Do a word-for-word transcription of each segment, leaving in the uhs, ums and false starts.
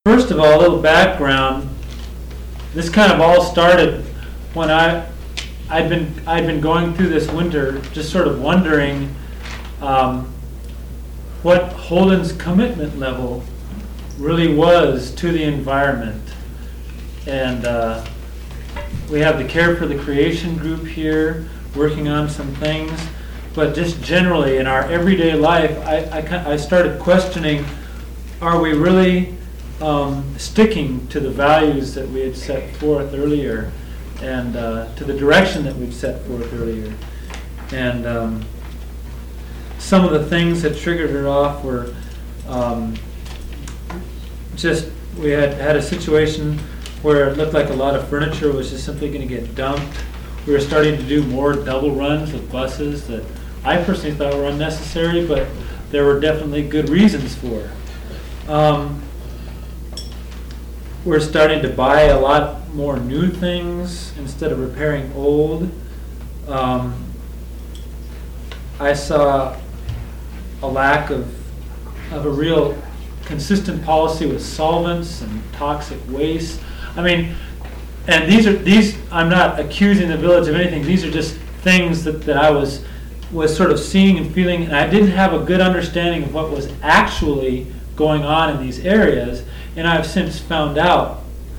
First of all, a little background. This kind of all started when I, I'd been I'd been going through this winter, just sort of wondering um, what Holden's commitment level really was to the environment. And uh, we have the Care for the Creation group here working on some things, but just generally in our everyday life, I, I, I started questioning, are we really um, sticking to the values that we had set forth earlier, and uh, to the direction that we'd set forth earlier? And um, some of the things that triggered it off were um, just, we had had a situation where it looked like a lot of furniture was just simply going to get dumped. We were starting to do more double runs with buses that I personally thought were unnecessary, but there were definitely good reasons for. Um, we're starting to buy a lot more new things instead of repairing old. Um, I saw a lack of, of a real consistent policy with solvents and toxic waste. I mean, and these are these. I'm not accusing the village of anything. These are just things that, that I was was sort of seeing and feeling, and I didn't have a good understanding of what was actually going on in these areas. And I've since found out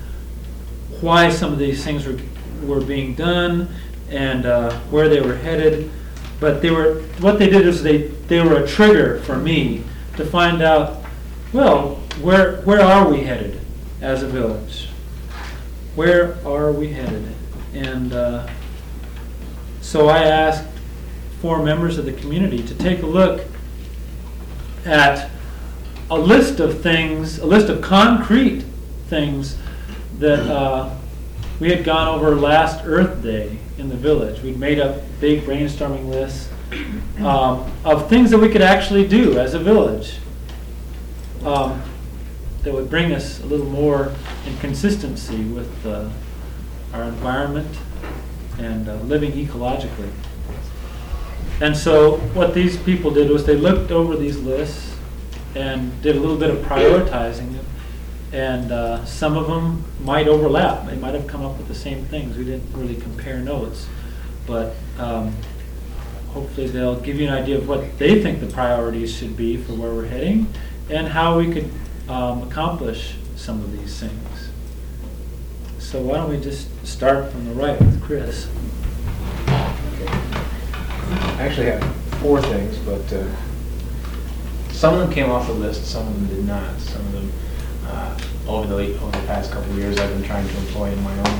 why some of these things were were being done and uh, where they were headed. But they were what they did is they they were a trigger for me to find out, well, where where are we headed as a village? Where are we headed? And uh, so I asked four members of the community to take a look at a list of things, a list of concrete things that uh, we had gone over last Earth Day in the village. We'd made up big brainstorming lists um, of things that we could actually do as a village um, that would bring us a little more in consistency with uh, our environment and uh, living ecologically. And so what these people did was they looked over these lists and did a little bit of prioritizing. And uh, some of them might overlap. They might have come up with the same things. We didn't really compare notes. But um, hopefully they'll give you an idea of what they think the priorities should be for where we're heading and how we could um, accomplish some of these things. So why don't we just start from the right with Chris. I actually have four things, but uh, some of them came off the list, some of them did not. Some of them, uh, over the over the past couple of years, I've been trying to employ in my own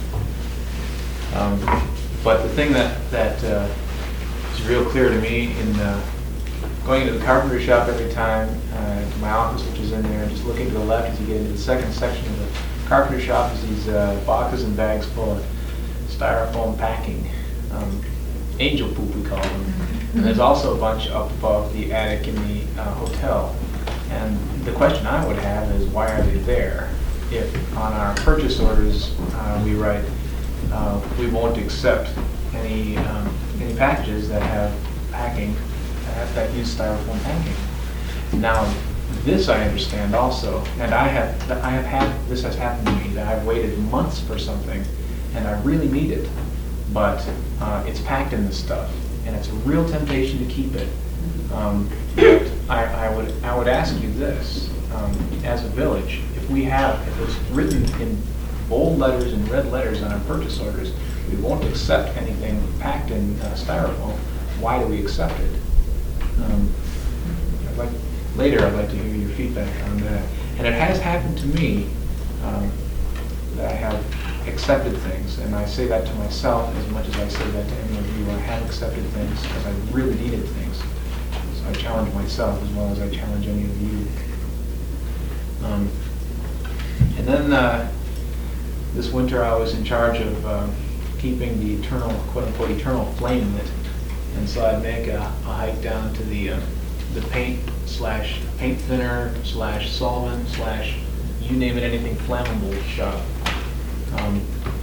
life. Um, but the thing that that uh, is real clear to me in uh, going into the carpentry shop every time, uh, to my office, which is in there, just looking to the left as you get into the second section of the carpentry shop, is these uh, boxes and bags full of styrofoam packing. Um, angel poop, we call them. And there's also a bunch up above the attic in the uh, hotel. And the question I would have is, why are they there? If on our purchase orders uh, we write, uh, we won't accept any um, any packages that have packing that, that use styrofoam packing. Now, this I understand also, and I have I have had this has happened to me, that I've waited months for something, and I really need it, but uh, it's packed in this stuff, and it's a real temptation to keep it. Um, but I, I would I would ask you this, um, as a village, if we have, if it's written in bold letters and red letters on our purchase orders, we won't accept anything packed in uh, styrofoam, why do we accept it? Um, I'd like, later I'd like to hear your feedback on that. And it has happened to me um, that I have accepted things, and I say that to myself as much as I say that to any of you. I have accepted things because I really needed things. So I challenge myself as well as I challenge any of you. Um, and then uh, this winter I was in charge of uh, keeping the eternal, quote-unquote, eternal flame lit. And so I'd make a, a hike down to the uh, the paint slash paint thinner slash solvent slash you name it, anything flammable shop. Um,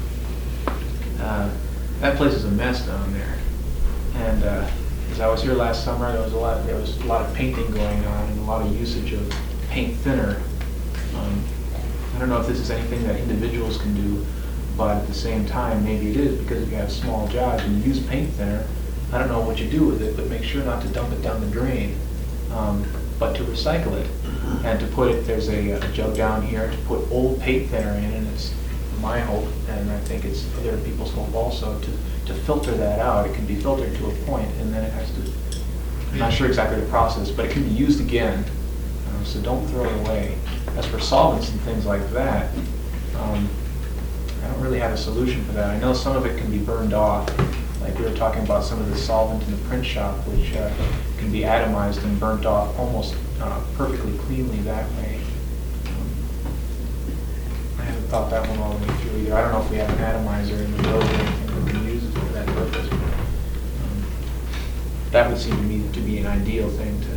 uh, that place is a mess down there, and uh, as I was here last summer, there was a lot. There was a lot of painting going on and a lot of usage of paint thinner. Um, I don't know if this is anything that individuals can do, but at the same time, maybe it is, because if you have small jobs and you use paint thinner, I don't know what you do with it, but make sure not to dump it down the drain, um, but to recycle it. And to put it, there's a, a jug down here to put old paint thinner in, and it's my hope, and I think it's other people's hope also, to, to filter that out. It can be filtered to a point, and then it has to, I'm not sure exactly the process, but it can be used again, uh, so don't throw it away. As for solvents and things like that, um, I don't really have a solution for that. I know some of it can be burned off, like we were talking about some of the solvent in the print shop, which uh, can be atomized and burnt off almost uh, perfectly cleanly that way. Um, I haven't thought that one all the way through either. I don't know if we have an atomizer in the building or anything that can use it for that purpose. But, um, that would seem to me to be an ideal thing to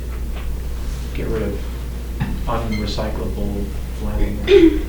get rid of unrecyclable flame.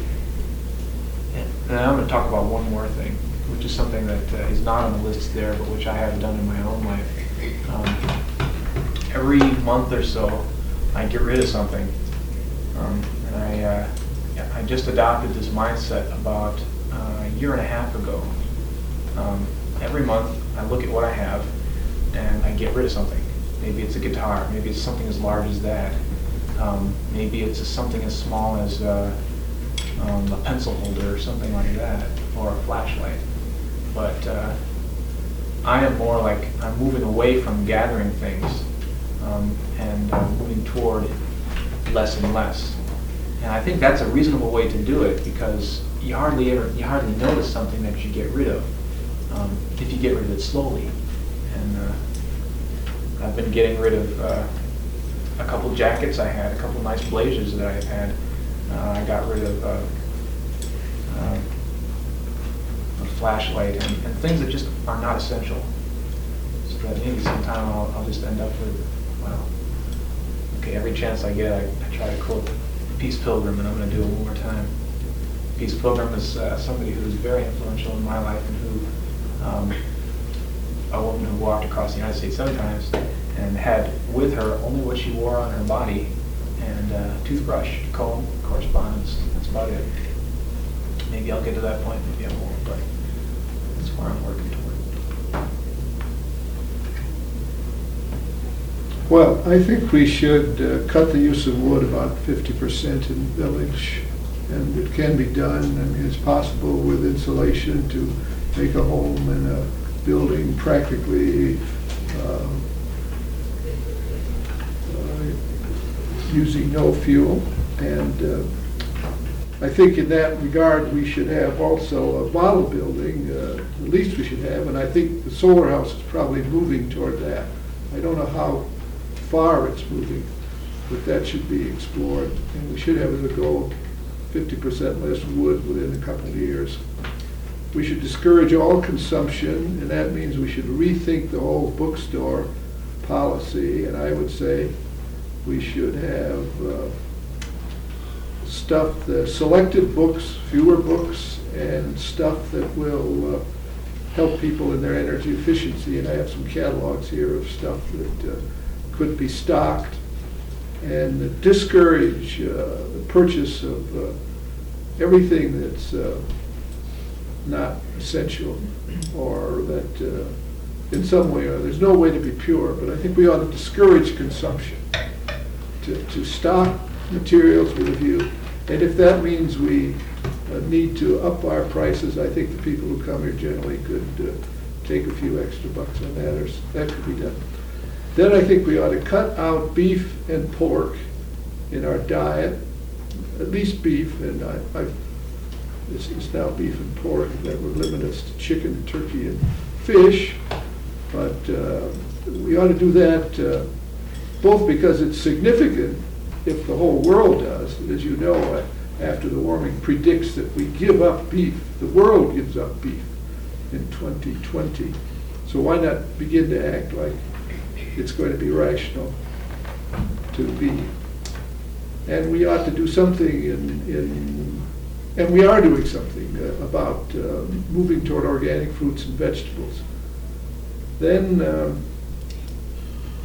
And I'm going to talk about one more thing, which is something that uh, is not on the list there, but which I have done in my own life. Um, every month or so, I get rid of something. Um, and I, uh, I just adopted this mindset about uh, a year and a half ago. Um, every month, I look at what I have, and I get rid of something. Maybe it's a guitar, maybe it's something as large as that. Um, maybe it's a, something as small as uh, um, a pencil holder or something like that, or a flashlight. But uh, I am more like, I'm moving away from gathering things um, and uh, moving toward less and less. And I think that's a reasonable way to do it, because you hardly ever, you hardly notice something that you get rid of um, if you get rid of it slowly. And uh, I've been getting rid of uh, a couple jackets I had, a couple nice blazers that I've had. Uh, I got rid of uh, uh, a flashlight and, and things that just are not essential. So that maybe sometime I'll, I'll just end up with, well, okay, every chance I get, I, I try to quote Peace Pilgrim, and I'm going to do it one more time. Peace Pilgrim is uh, somebody who's very influential in my life, and who, um, a woman who walked across the United States sometimes and had with her only what she wore on her body, and a toothbrush, comb, correspondence. That's about it. Maybe I'll get to that point, maybe I won't, but that's where I'm working toward. Well, I think we should uh, cut the use of wood about fifty percent in the village, and it can be done. I mean, it's possible with insulation to make a home in a building practically uh, uh, using no fuel. And uh, I think in that regard we should have also a model building, uh, at least we should have, and I think the solar house is probably moving toward that. I don't know how far it's moving, but that should be explored. And we should have as a goal fifty percent less wood within a couple of years. We should discourage all consumption, and that means we should rethink the whole bookstore policy. And I would say we should have uh, stuff, the selected books, fewer books, and stuff that will uh, help people in their energy efficiency. And I have some catalogs here of stuff that uh, could be stocked, and discourage uh, the purchase of uh, everything that's uh, not essential, or that uh, in some way or there's no way to be pure, but I think we ought to discourage consumption, to, to stock materials with a view. And if that means we uh, need to up our prices, I think the people who come here generally could uh, take a few extra bucks on that, or s- that could be done. Then I think we ought to cut out beef and pork in our diet, at least beef, and I, I've, this is now beef and pork, that would limit us to chicken, turkey, and fish. But uh, we ought to do that uh, both because it's significant if the whole world does. As you know, uh, after the warming predicts that we give up beef, the world gives up beef in twenty twenty. So why not begin to act like it's going to be rational to be? And we ought to do something in, in and we are doing something uh, about uh, moving toward organic fruits and vegetables. Then uh,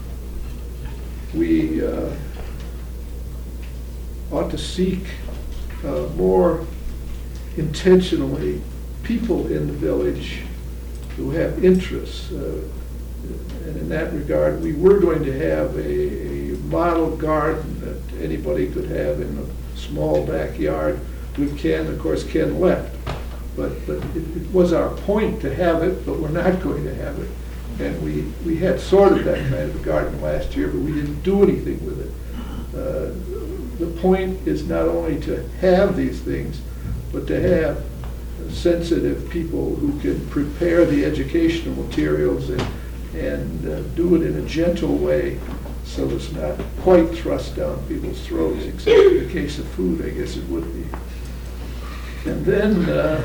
we uh, ought to seek uh, more intentionally people in the village who have interests. Uh, And in that regard, we were going to have a, a model garden that anybody could have in a small backyard with Ken. Of course, Ken left. But, but it, it was our point to have it, but we're not going to have it. And we, we had sort of that kind of a garden last year, but we didn't do anything with it. Uh, the point is not only to have these things, but to have sensitive people who can prepare the educational materials and and uh, do it in a gentle way so it's not quite thrust down people's throats, except in the case of food, I guess it would be. And then uh,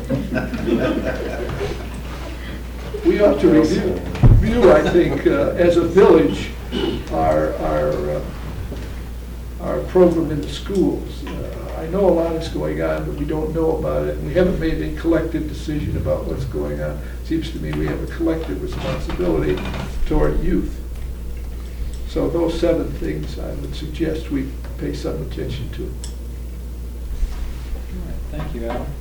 we ought to review, review I think, uh, as a village, our, our, uh, our program in the schools. Uh, I know a lot is going on, but we don't know about it. We haven't made a collective decision about what's going on. Seems to me we have a collective responsibility toward youth. So those seven things I would suggest we pay some attention to. All right, thank you, Al.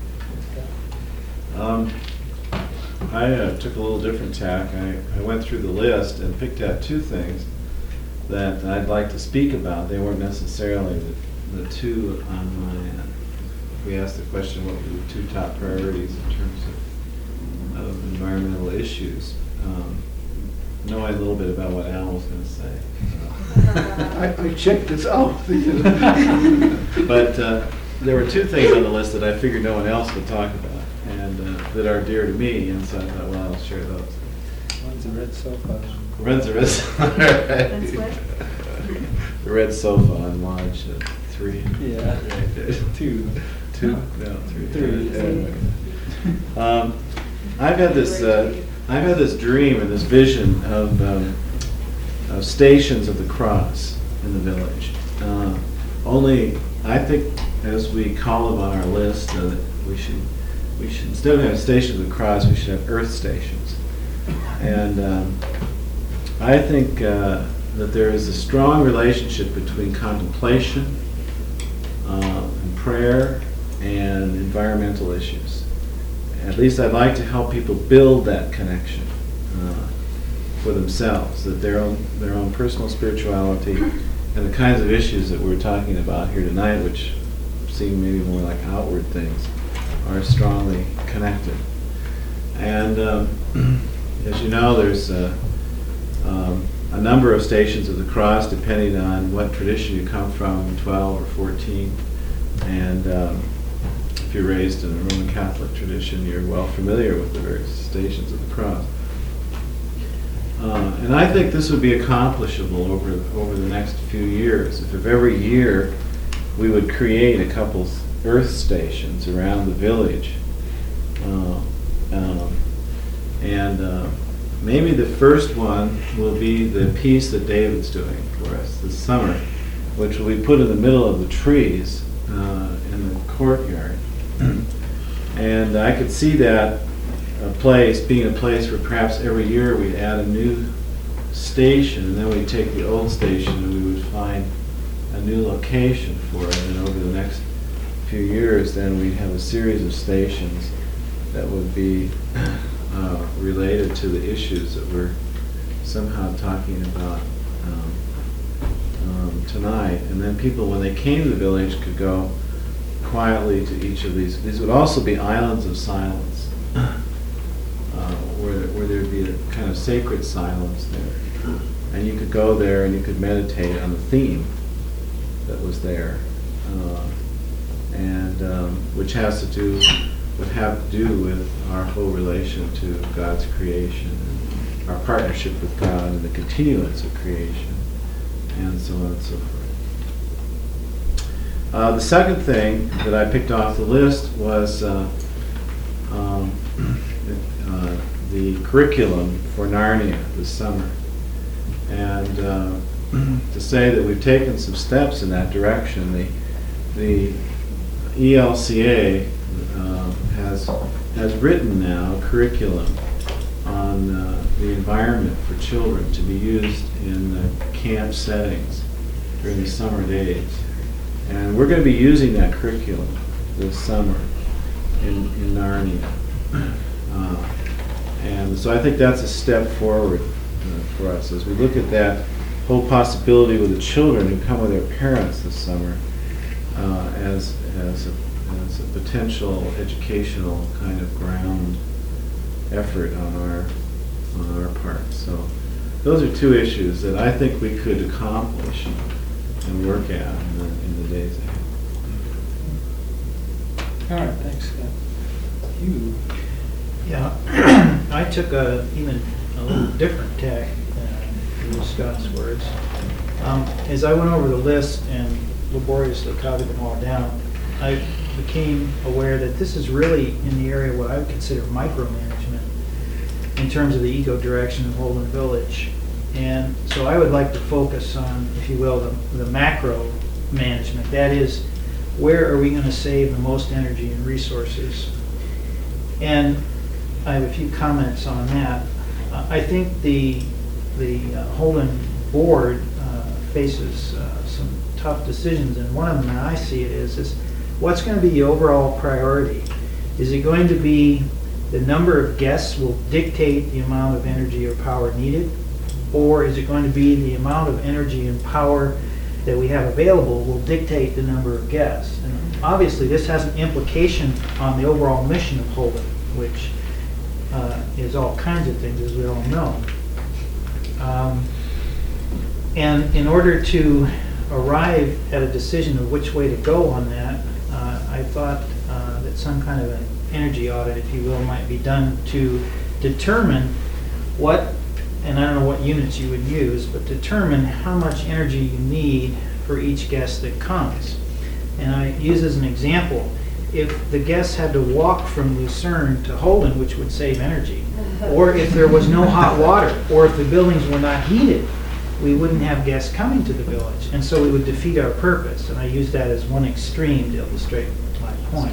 Um, I uh, took a little different tack. I, I went through the list and picked out two things that I'd like to speak about. They weren't necessarily the, the two on my, uh, if we asked the question, what were the two top priorities in terms of, of environmental issues? Um, knowing a little bit about what Al was going to say. I, I checked this out. But uh, there were two things on the list that I figured no one else would talk about, and uh, that are dear to me, and so I thought, well, I'll share those. One's a red sofa. Red's a red sofa. That's what? The red sofa on Lodge uh, three. Yeah, two. Two? No, three. Three. Anyway. Um, I've had this. Uh, I've had this dream and this vision of, um, of stations of the cross in the village. Uh, only, I think, as we call them on our list, uh, we should we should instead of having stations of the cross, we should have earth stations. And um, I think uh, that there is a strong relationship between contemplation uh, and prayer and environmental issues. At least I'd like to help people build that connection uh, for themselves, that their own their own personal spirituality and the kinds of issues that we're talking about here tonight, which seem maybe more like outward things, are strongly connected. And um, as you know, there's uh, um, a number of stations of the cross depending on what tradition you come from, twelve or fourteen. And um, if you're raised in a Roman Catholic tradition, you're well familiar with the various stations of the cross. Uh, and I think this would be accomplishable over over the next few years. If, if every year we would create a couple earth stations around the village, uh, um, and uh, maybe the first one will be the piece that David's doing for us this summer, which will be put in the middle of the trees uh, in the courtyard. And I could see that a place being a place where perhaps every year we'd add a new station, and then we'd take the old station and we would find a new location for it. And over the next few years, then we'd have a series of stations that would be uh, related to the issues that we're somehow talking about um, um, tonight. And then people, when they came to the village, could go quietly to each of these. These would also be islands of silence, uh, where, where there'd be a kind of sacred silence there. And you could go there and you could meditate on the theme that was there, uh, and um, which has to do, would have to do with our whole relation to God's creation, and our partnership with God and the continuance of creation, and so on and so forth. Uh, the second thing that I picked off the list was uh, um, uh, the curriculum for Narnia this summer. And uh, to say that we've taken some steps in that direction. The, the E L C A uh, has, has written now a curriculum on uh, the environment for children to be used in uh, camp settings during the summer days. And we're going to be using that curriculum this summer in, in Narnia. Uh, and so I think that's a step forward uh, for us as we look at that whole possibility with the children who come with their parents this summer uh, as, as, a, as a potential educational kind of ground effort on our, on our part. So those are two issues that I think we could accomplish and work at in the, in the days ahead. All right, thanks, Scott. You, Yeah, I took a even a little different tack uh, to use Scott's words. Um, as I went over the list and laboriously copied them all down, I became aware that this is really in the area of what I would consider micromanagement in terms of the eco direction of Holden Village. And so I would like to focus on, if you will, the, the macro management. That is, where are we going to save the most energy and resources? And I have a few comments on that. Uh, I think the the uh, Holden board uh, faces uh, some tough decisions, and one of them, and I see it is, is what's going to be the overall priority? Is it going to be the number of guests will dictate the amount of energy or power needed, or is it going to be the amount of energy and power that we have available will dictate the number of guests? And obviously, this has an implication on the overall mission of Holden, which uh, is all kinds of things, as we all know. Um, and in order to arrive at a decision of which way to go on that, uh, I thought uh, that some kind of an energy audit, if you will, might be done to determine what, and I don't know what units you would use, but determine how much energy you need for each guest that comes. And I use as an example, if the guests had to walk from Lucerne to Holden, which would save energy, or if there was no hot water, or if the buildings were not heated, we wouldn't have guests coming to the village, and so we would defeat our purpose. And I use that as one extreme to illustrate my point.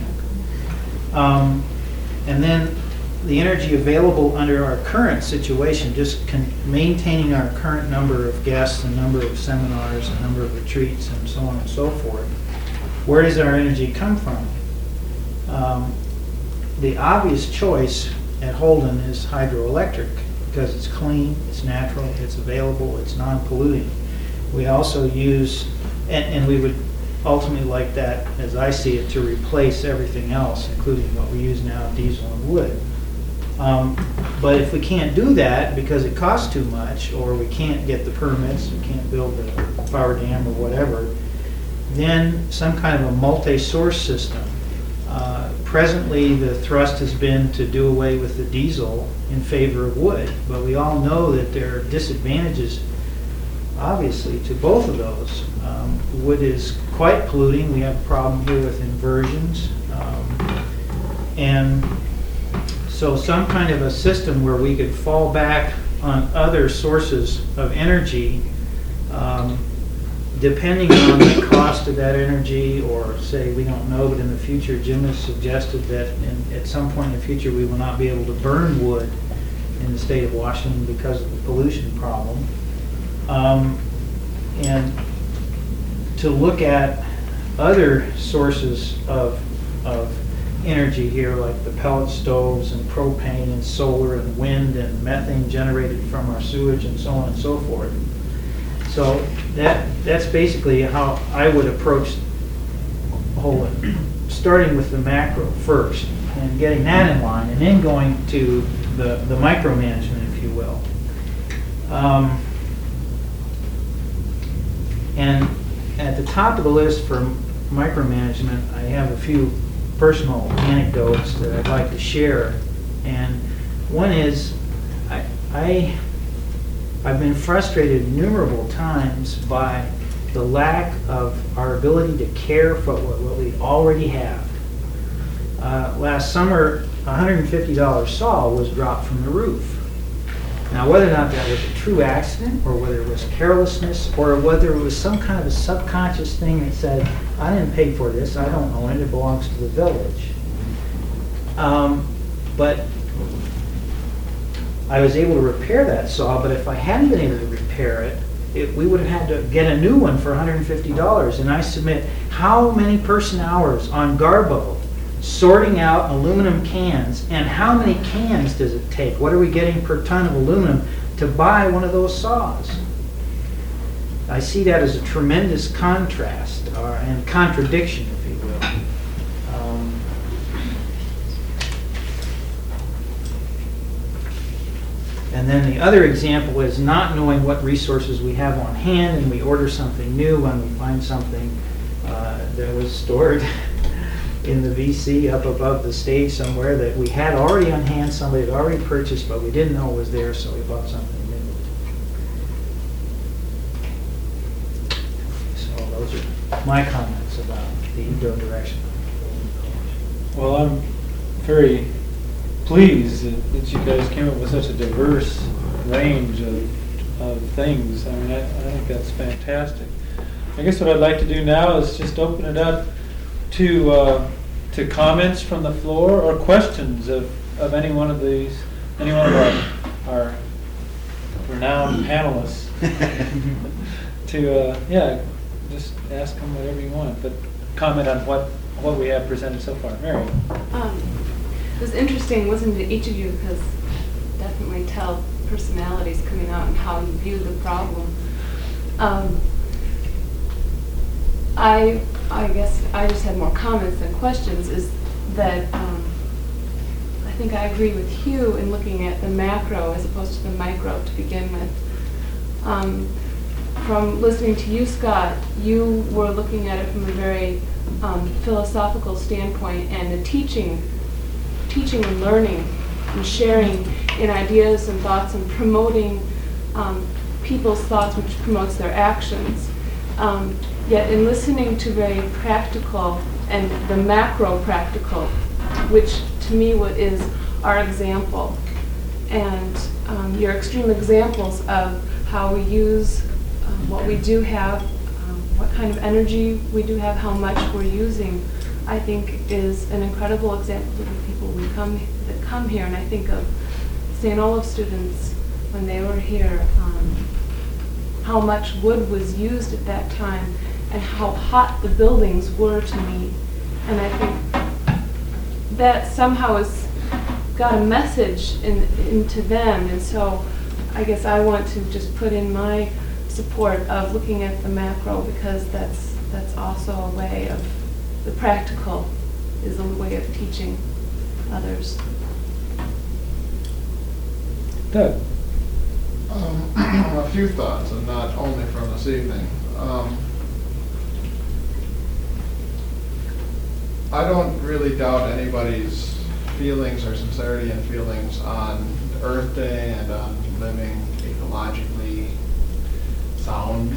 Um, and then the energy available under our current situation, just con- maintaining our current number of guests and number of seminars and number of retreats and so on and so forth. Where does our energy come from? Um, the obvious choice at Holden is hydroelectric because it's clean, it's natural, it's available, it's non-polluting. We also use, and, and we would ultimately like that, as I see it, to replace everything else, including what we use now, diesel and wood. Um, but if we can't do that because it costs too much, or we can't get the permits, we can't build the power dam or whatever, then some kind of a multi-source system. Uh, presently, the thrust has been to do away with the diesel in favor of wood, but we all know that there are disadvantages, obviously, to both of those. Um, wood is quite polluting. We have a problem here with inversions. Um, and so some kind of a system where we could fall back on other sources of energy, um, depending on the cost of that energy, or say, we don't know, but in the future, Jim has suggested that in, at some point in the future, we will not be able to burn wood in the state of Washington because of the pollution problem. Um, and to look at other sources of, of energy here, like the pellet stoves and propane and solar and wind and methane generated from our sewage and so on and so forth. So that that's basically how I would approach Holden, starting with the macro first and getting that in line, and then going to the, the micromanagement, if you will. Um, and at the top of the list for micromanagement, I have a few personal anecdotes that I'd like to share. And one is, I, I I've been frustrated innumerable times by the lack of our ability to care for what, what we already have. Uh, last summer, a one hundred fifty dollar saw was dropped from the roof. Now, whether or not that was a true accident, or whether it was carelessness, or whether it was some kind of a subconscious thing that said, I didn't pay for this, I don't own it, it belongs to the village. Um, but I was able to repair that saw, but if I hadn't been able to repair it, it, we would have had to get a new one for one hundred fifty dollars. And I submit, how many person hours on Garbo sorting out aluminum cans, and how many cans does it take? What are we getting per ton of aluminum to buy one of those saws? I see that as a tremendous contrast or, and contradiction, if you will. Um, and then the other example is not knowing what resources we have on hand, and we order something new when we find something uh, that was stored in the V C up above the stage somewhere that we had already on hand, somebody had already purchased, but we didn't know it was there, so we bought something new. So those are my comments about the Eco direction. Well, I'm very pleased that, that you guys came up with such a diverse range of, of things. I mean, I, I think that's fantastic. I guess what I'd like to do now is just open it up to uh, to comments from the floor or questions of, of any one of these, any one of our, our renowned panelists. to uh, yeah, just ask them whatever you want, but comment on what what we have presented so far. Mary. Um, it was interesting listening to each of you because definitely tell personalities coming out and how you view the problem. Um, I I guess I just had more comments than questions. Is that um, I think I agree with Hugh in looking at the macro as opposed to the micro to begin with. Um, from listening to you, Scott, you were looking at it from a very um, philosophical standpoint and the teaching, teaching and learning and sharing in ideas and thoughts and promoting um, people's thoughts, which promotes their actions. Um, yet in listening to very practical and the macro practical, which to me what is our example, and um, your extreme examples of how we use um, what we do have, um, what kind of energy we do have, how much we're using, I think is an incredible example to the people we come that come here. And I think of Saint Olaf students when they were here, um, how much wood was used at that time and how hot the buildings were to me. And I think that somehow has got a message in, into them. And so I guess I want to just put in my support of looking at the macro, because that's that's also a way of, the practical is a way of teaching others. Doug. Um, a few thoughts, and not only from this evening. Um, I don't really doubt anybody's feelings or sincerity and feelings on Earth Day and on living ecologically sound.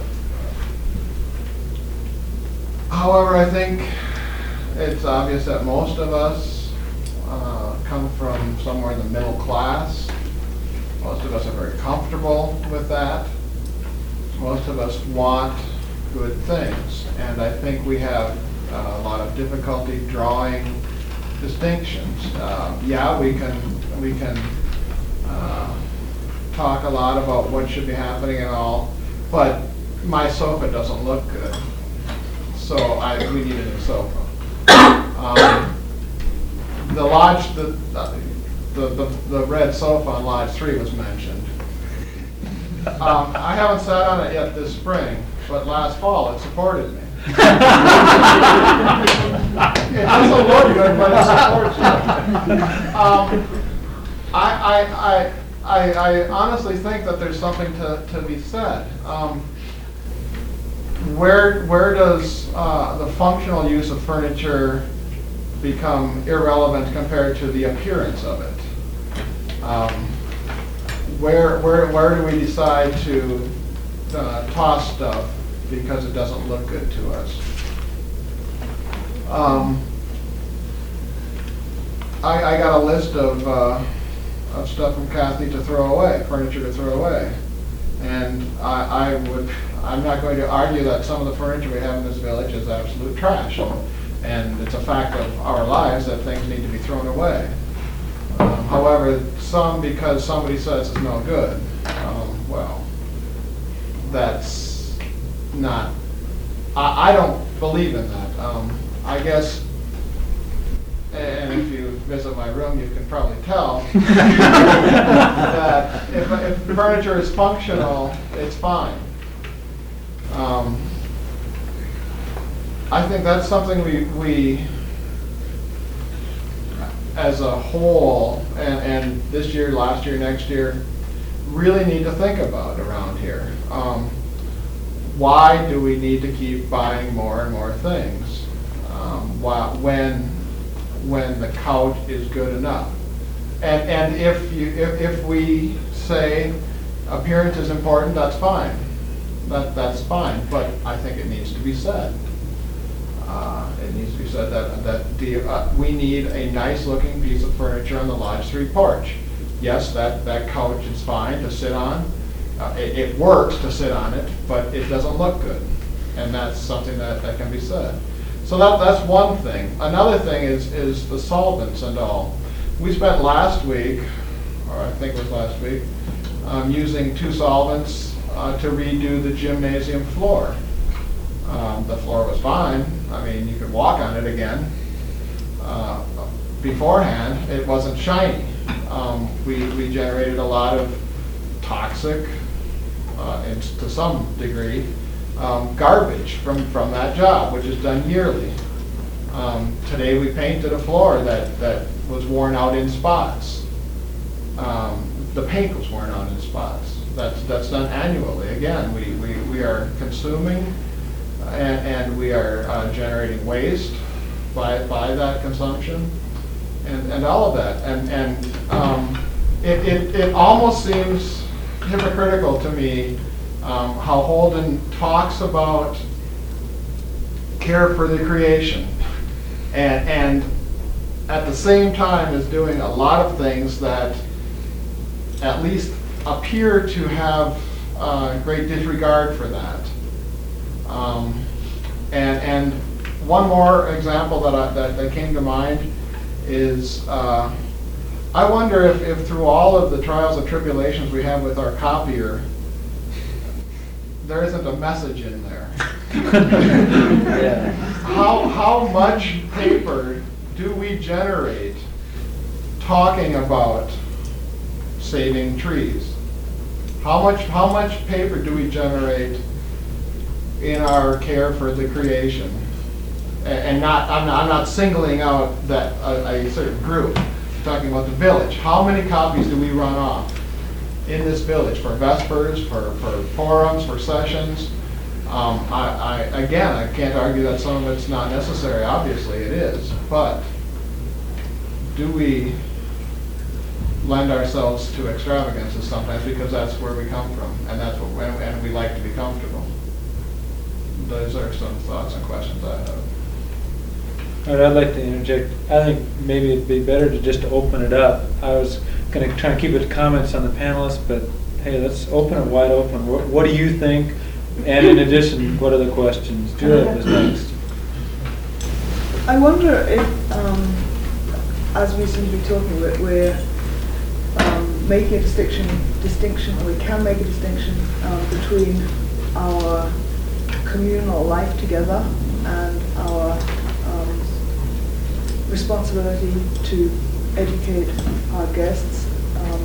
However, I think it's obvious that most of us uh, come from somewhere in the middle class. Most of us are very comfortable with that. Most of us want good things. And I think we have uh, a lot of difficulty drawing distinctions. Uh, yeah, we can, we can uh, talk a lot about what should be happening and all, but my sofa doesn't look good. So I, we need a new sofa. Um, the lodge, the, uh, The, the, the red sofa on Lodge three was mentioned. Um, I haven't sat on it yet this spring, but last fall it supported me. It doesn't look good, but it supports you. Um, I, I, I, I, I honestly think that there's something to, to be said. Um, where, where does uh, the functional use of furniture become irrelevant compared to the appearance of it? Um, where, where, where do we decide to uh, toss stuff because it doesn't look good to us? Um, I, I got a list of, uh, of stuff from Kathy to throw away, furniture to throw away. And I, I would, I'm not going to argue that some of the furniture we have in this village is absolute trash. And it's a fact of our lives that things need to be thrown away. Um, however, some, because somebody says it's no good, um, well, that's not, I, I don't believe in that. Um, I guess, and if you visit my room, you can probably tell that if, if furniture is functional, it's fine. Um, I think that's something we, we as a whole, and, and this year, last year, next year, really need to think about around here. Um, why do we need to keep buying more and more things? Um, why, when, when the couch is good enough? And, and if, you, if, if we say appearance is important, that's fine. That, that's fine, but I think it needs to be said. Uh, it needs to be said that, that the, uh, we need a nice looking piece of furniture on the Lodge Street porch. Yes, that, that couch is fine to sit on. Uh, it, it works to sit on it, but it doesn't look good. And that's something that, that can be said. So that, that's one thing. Another thing is, is the solvents and all. We spent last week, or I think it was last week, um, using two solvents uh, to redo the gymnasium floor. Um, the floor was fine. I mean, you could walk on it again. Uh, beforehand, it wasn't shiny. Um, we, we generated a lot of toxic, uh, and to some degree, um, garbage from, from that job, which is done yearly. Um, today we painted a floor that, that was worn out in spots. Um, the paint was worn out in spots. That's, that's done annually. Again, we, we, we are consuming and, and we are uh, generating waste by, by that consumption. And, and all of that, and, and um, it, it, it almost seems hypocritical to me um, how Holden talks about care for the creation, and, and at the same time is doing a lot of things that at least appear to have uh, great disregard for that. Um, and, and one more example that, I, that, that came to mind is uh, I wonder if, if through all of the trials and tribulations we have with our copier, there isn't a message in there. Yeah. How, how much paper do we generate talking about saving trees? How much, how much paper do we generate in our care for the creation? And not, I'm not, I'm not singling out that a, a certain group. I'm talking about the village. How many copies do we run off in this village for Vespers, for, for forums, for sessions? Um, I, I, again, I can't argue that some of it's not necessary. Obviously, it is. But do we lend ourselves to extravagances sometimes because that's where we come from, and that's what, and, and we like to be comfortable. Those are some thoughts and questions I have. All right, I'd like to interject. I think maybe it'd be better to just open it up. I was going to try and keep it to comments on the panelists, but hey, let's open it wide open. What, what do you think? And in addition, what are the questions? Juliet was next. I wonder if, um, as we seem to be talking, we're, we're um, making a distinction, distinction, or we can make a distinction um, between our communal life together and our um, responsibility to educate our guests. Um,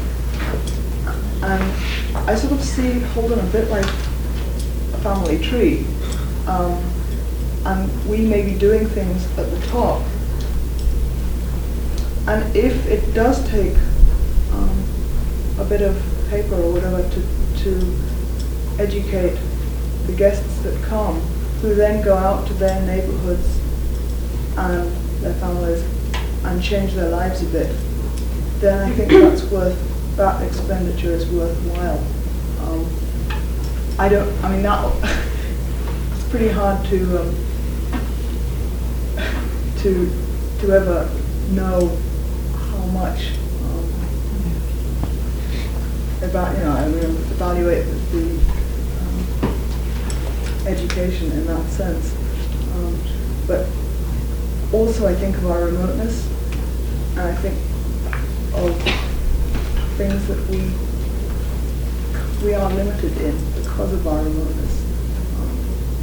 and I sort of see Holden a bit like a family tree. Um, and we may be doing things at the top. And if it does take um, a bit of paper or whatever to, to educate the guests that come, who then go out to their neighborhoods and their families and change their lives a bit, then I think that's worth, that expenditure is worthwhile. Um, I don't, I mean, that, it's pretty hard to, um, to, to ever know how much, um, about, you know, I mean, evaluate the, the um, education in that sense. Um, but also I think of our remoteness, and I think of things that we we are limited in, the because of our remoteness. Um,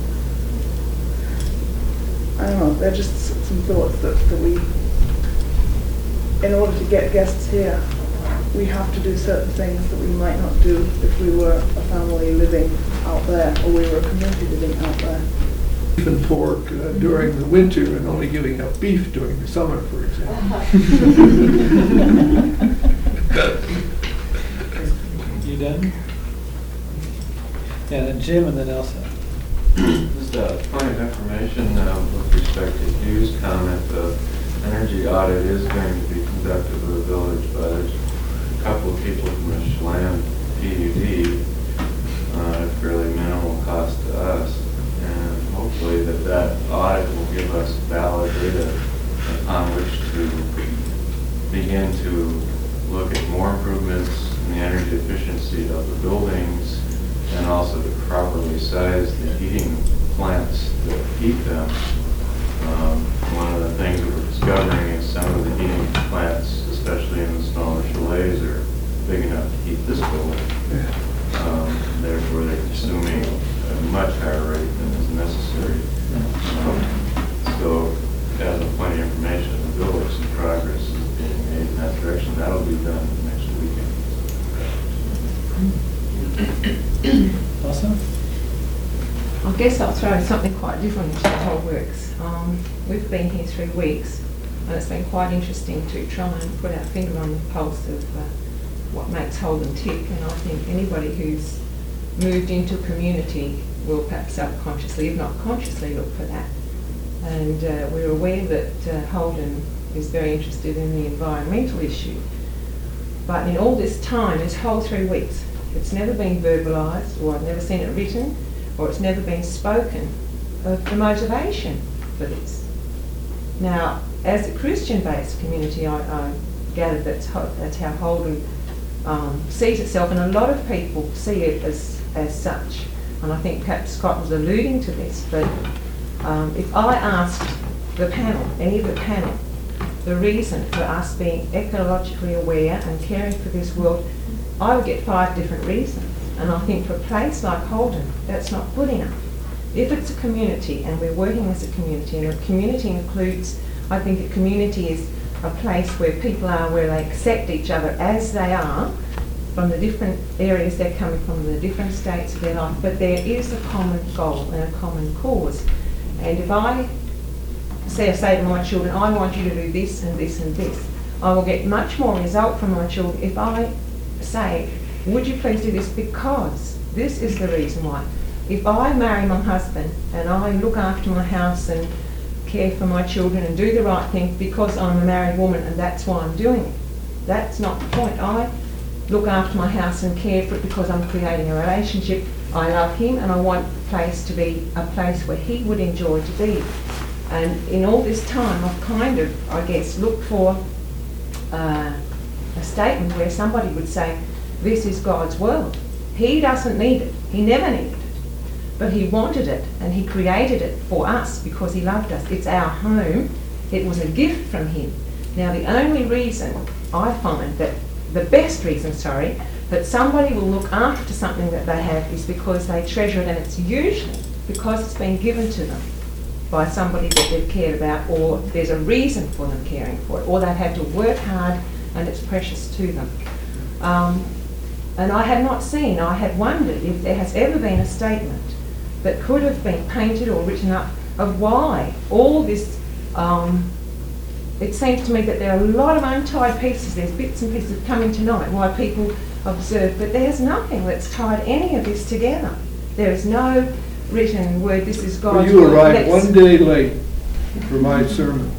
I don't know, they're just s- some thoughts that, that we, in order to get guests here, we have to do certain things that we might not do if we were a family living out there, or we were a community living out there. Beef and pork uh, during the winter and only giving up beef during the summer, for example. You done? Yeah, then Jim and then Elsa. Just a point of information uh, with respect to Hugh's comment, the energy audit is going to be conducted with the village, but there's a couple of people from the Chelan P U D uh, at fairly minimal cost to us. And hopefully that that audit will give us valid data upon which to begin to look at more improvements in the energy efficiency of the buildings, and also to properly size the heating plants that heat them. Um, one of the things that we're discovering is some of the heating plants, especially in the smaller chalets, are big enough to heat this building. Um, therefore, they're consuming a much higher rate than is necessary. Um, so, as a point of information, the village, some progress is being made in that direction. That'll be done next weekend. Elsa? I guess I'll throw something quite different into the whole works. Um, we've been here three weeks and it's been quite interesting to try and put our finger on the pulse of uh, what makes Holden tick, and I think anybody who's moved into a community will perhaps subconsciously, if not consciously, look for that. And uh, we're aware that uh, Holden is very interested in the environmental issue. But in all this time, this whole three weeks, it's never been verbalised, or I've never seen it written, or it's never been spoken of the motivation for this. Now, as a Christian-based community, I, I gather that's, ho- that's how Holden um, sees itself, and a lot of people see it as, as such. And I think perhaps Scott was alluding to this, but um, if I asked the panel, any of the panel, the reason for us being ecologically aware and caring for this world, I would get five different reasons. And I think for a place like Holden, that's not good enough. If it's a community and we're working as a community, and a community includes, I think a community is a place where people are, where they accept each other as they are, from the different areas they're coming from, the different states of their life, but there is a common goal and a common cause. And if I say, say to my children, I want you to do this and this and this, I will get much more result from my children if I say, would you please do this because this is the reason why. If I marry my husband and I look after my house and care for my children and do the right thing because I'm a married woman and that's why I'm doing it, that's not the point. I look after my house and care for it because I'm creating a relationship. I love him and I want the place to be a place where he would enjoy to be. And in all this time, I've kind of, I guess, looked for uh, a statement where somebody would say, this is God's world. He doesn't need it. He never needed it. But he wanted it and he created it for us because he loved us. It's our home. It was a gift from him. Now, the only reason I find that, the best reason, sorry, that somebody will look after something that they have is because they treasure it, and it's usually because it's been given to them by somebody that they've cared about, or there's a reason for them caring for it, or they've had to work hard and it's precious to them. Um, and I had not seen, I had wondered if there has ever been a statement that could have been painted or written up of why all this, um, it seems to me that there are a lot of untied pieces, there's bits and pieces coming tonight, why people observe, but there's nothing that's tied any of this together. There is no written word, this is God's Well, you word. arrived Let's- one day late for my sermon.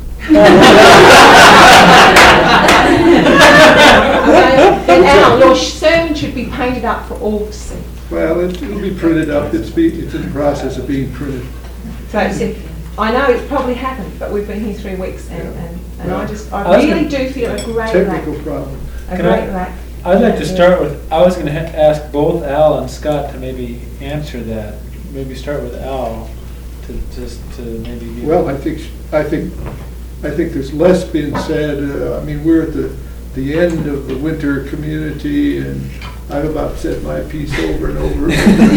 And Al, your sermon should be painted up for all to see. Well, it- it'll be printed up, it's be, it's in the process of being printed. So it's, I know it's probably happened, but we've been here three weeks and, and, and I Well, just, I I was really gonna- do feel a great lack, Technical problem. a Can I- great lack. I'd like to start with, I was gonna ha- ask both Al and Scott to maybe answer that. Maybe start with Al to, just to maybe give. Well, I think, I think, I think there's less been said. Uh, I mean, we're at the, the end of the winter community, and I've about said my piece over and over.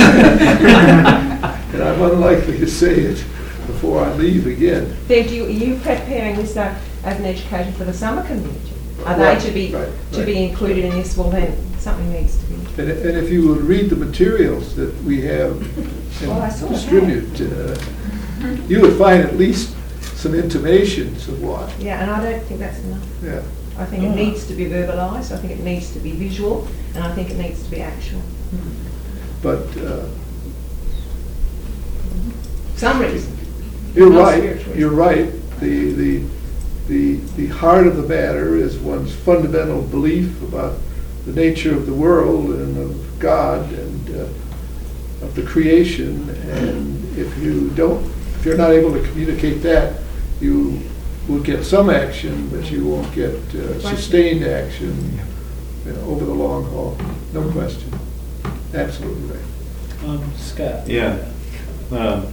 And I'm unlikely to say it before I leave again. Dave, do you, are you preparing this uh, as an education for the summer community? Are Right, they to be, right, to right. be included in this? Well, then, something needs to be. And, and if you would read the materials that we have Well, I saw and that. distribute, uh, you would find at least some intimations of what, Yeah, and I don't think that's enough. yeah. I think it needs to be verbalised, I think it needs to be visual, and I think it needs to be actual. But uh, Some reason. you're Not right, spiritual. you're right. The, the, the, the heart of the matter is one's fundamental belief about the nature of the world and of God and uh, of the creation. And if you don't, if you're not able to communicate that, you will get some action, but you won't get uh, sustained action, you know, over the long haul. No question. Absolutely right. Um, Scott? Yeah. Um,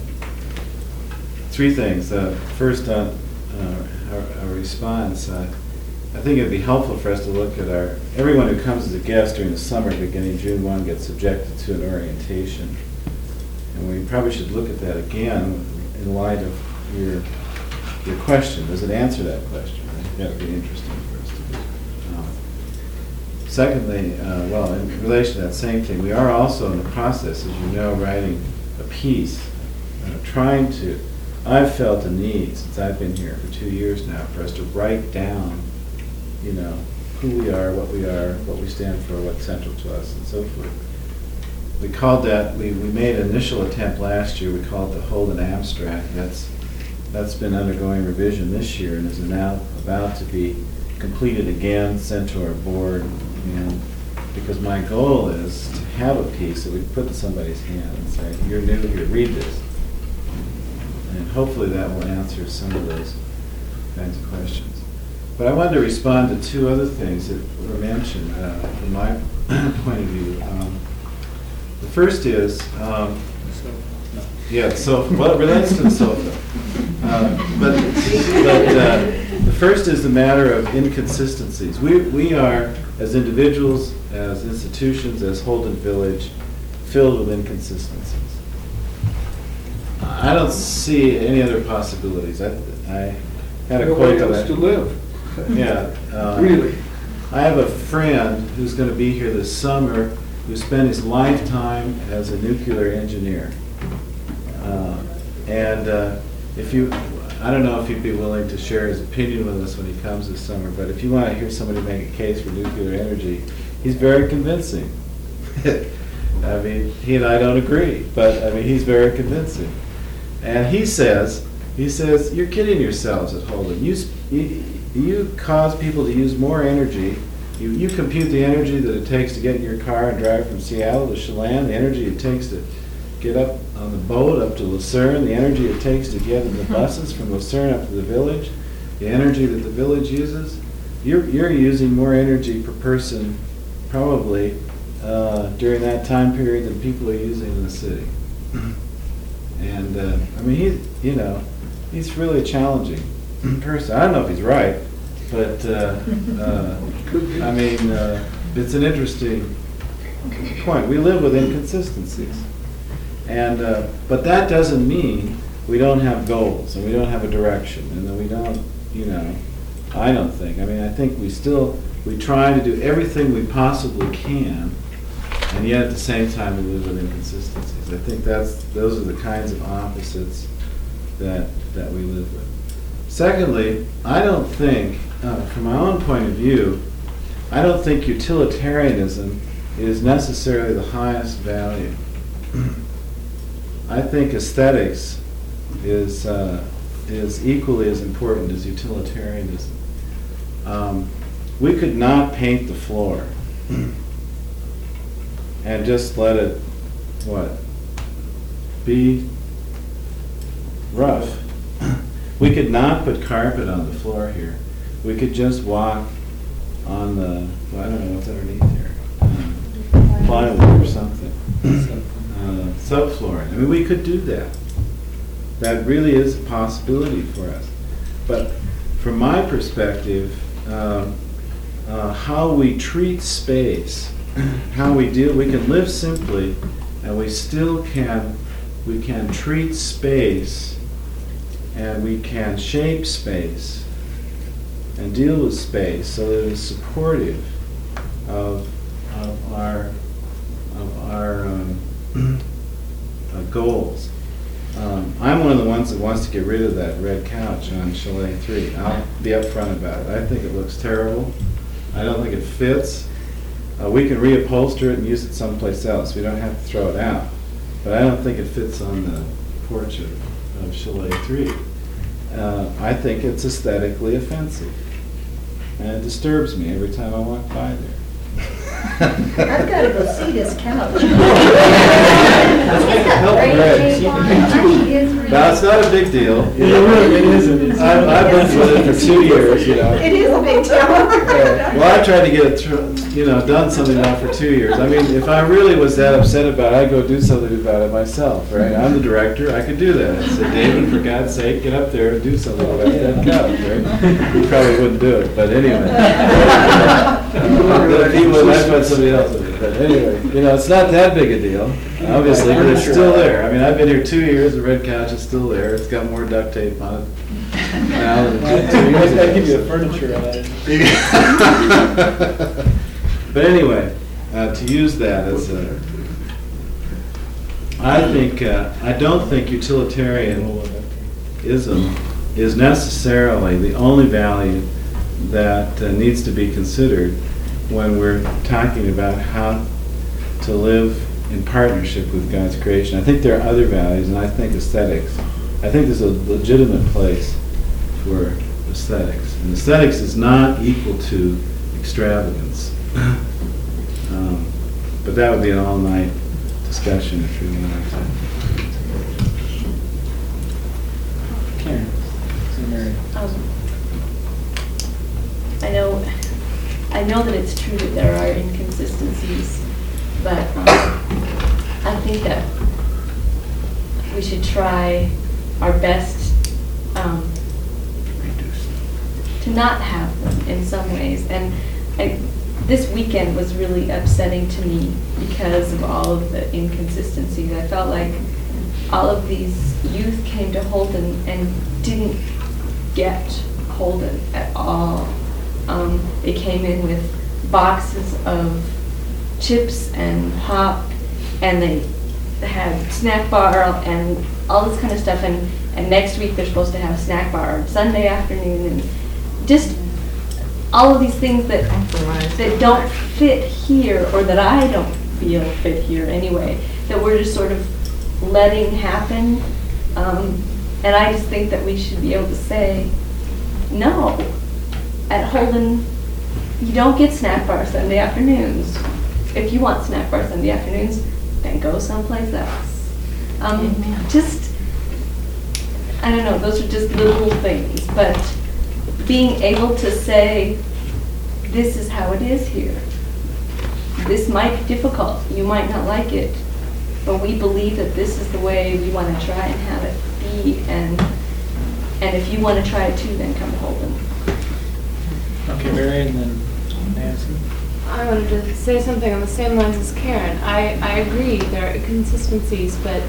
Three things. Uh, First, on uh, our our response, uh, I think it'd be helpful for us to look at our, everyone who comes as a guest during the summer, beginning June first, gets subjected to an orientation. And we probably should look at that again in light of your your question. Does it answer that question? I think that would be interesting for us to do. Um, Secondly, uh, well, in relation to that same thing, we are also in the process, as you know, writing a piece, uh, trying to, I've felt a need, since I've been here for two years now, for us to write down, you know, who we are, what we are, what we stand for, what's central to us, and so forth. We called that, we, we made an initial attempt last year, we called it the Holden Abstract. That's, that's been undergoing revision this year and is now about to be completed again, sent to our board. And because my goal is to have a piece that we put in somebody's hand and say, you're new here, read this. And hopefully that will answer some of those kinds of questions. But I wanted to respond to two other things that were mentioned uh, from my point of view. Um, the first is, um, yeah, so, well, it relates to the sofa. Uh, but but uh, the first is the matter of inconsistencies. We, we are, as individuals, as institutions, as Holden Village, filled with inconsistencies. I don't see any other possibilities. I, I had a quote Nobody that else I- to live. Yeah. uh, Really. I have a friend who's going to be here this summer who spent his lifetime as a nuclear engineer. Uh, and uh, if you, I don't know if he'd be willing to share his opinion with us when he comes this summer, but if you want to hear somebody make a case for nuclear energy, he's very convincing. I mean, he and I don't agree, but I mean, he's very convincing. And he says, he says, you're kidding yourselves at Holden. You, sp- you, you cause people to use more energy. You, you compute the energy that it takes to get in your car and drive from Seattle to Chelan, the energy it takes to get up on the boat up to Lucerne, the energy it takes to get in the buses from Lucerne up to the village, the energy that the village uses. You're, you're using more energy per person probably uh, during that time period than people are using in the city. And uh, I mean, he, you know, he's really a challenging person. I don't know if he's right, but uh, uh, I mean, uh, it's an interesting point. We live with inconsistencies, and uh, but that doesn't mean we don't have goals and we don't have a direction, and that we don't, you know, I don't think. I mean, I think we still we try to do everything we possibly can. And yet, at the same time, we live with inconsistencies. I think that's those are the kinds of opposites that that we live with. Secondly, I don't think, uh, from my own point of view, I don't think utilitarianism is necessarily the highest value. I think aesthetics is uh, is equally as important as utilitarianism. Um, we could not paint the floor and just let it, what, be rough. We could not put carpet on the floor here. We could just walk on the, well, I don't know what's underneath here, um, plywood or something, uh, subflooring. I mean, we could do that. That really is a possibility for us. But from my perspective, um, uh, how we treat space how we deal, we can live simply, and we still can, we can treat space, and we can shape space, and deal with space so that it is supportive of, of our, of our um, uh, goals. Um, I'm one of the ones that wants to get rid of that red couch on Chalet three. I'll be upfront about it. I think it looks terrible. I don't think it fits. Uh, we can reupholster it and use it someplace else. We don't have to throw it out. But I don't think it fits on the porch of, of Chalet three. Uh, I think it's aesthetically offensive. And it disturbs me every time I walk by there. I've got to go see this couch. Now, it's not a big deal. You It know. really- it isn't. It's- I've, I've been with it for two years, you know. It is a big deal. Yeah. Well, I tried to get it, thr- you know, done something now for two years. I mean, if I really was that upset about it, I'd go do something about it myself, right? I'm the director, I could do that. I said, David, for God's sake, get up there and do something about that couch, right? You probably wouldn't do it, but anyway. If he would, I'd find somebody else would do it. But anyway, you know, it's not that big a deal, obviously, but it's still there. I mean, I've been here two years, the red couch is still there. It's got more duct tape on it now than two years ago. I'd give you a furniture on it. But anyway, uh, to use that as a, I think, uh, I don't think utilitarianism is necessarily the only value that uh, needs to be considered when we're talking about how to live in partnership with God's creation. I think there are other values, and I think aesthetics. I think there's a legitimate place for aesthetics. And aesthetics is not equal to extravagance. um, but that would be an all-night discussion if we wanted to. Karen, so Mary. Um, I know, I know that it's true that there are inconsistencies, but um, I think that we should try our best um, to not have them in some ways. And I, this weekend was really upsetting to me because of all of the inconsistencies. I felt like all of these youth came to Holden and didn't get Holden at all. Um, they came in with boxes of chips and pop, and they had snack bar and all this kind of stuff. And, and next week they're supposed to have snack bar Sunday afternoon, and just all of these things that that don't fit here, or that I don't feel fit here anyway, that we're just sort of letting happen. Um, and I just think that we should be able to say, no, at Holden, you don't get snack bar Sunday afternoons. If you want snack bar Sunday afternoons, then go someplace else. Um, just, I don't know, those are just little things, but being able to say, this is how it is here. This might be difficult, you might not like it, but we believe that this is the way we want to try and have it be, and and if you want to try it too, then come to Holden. Okay, Mary, and then Nancy. I wanted to say something on the same lines as Karen. I, I agree, there are inconsistencies, but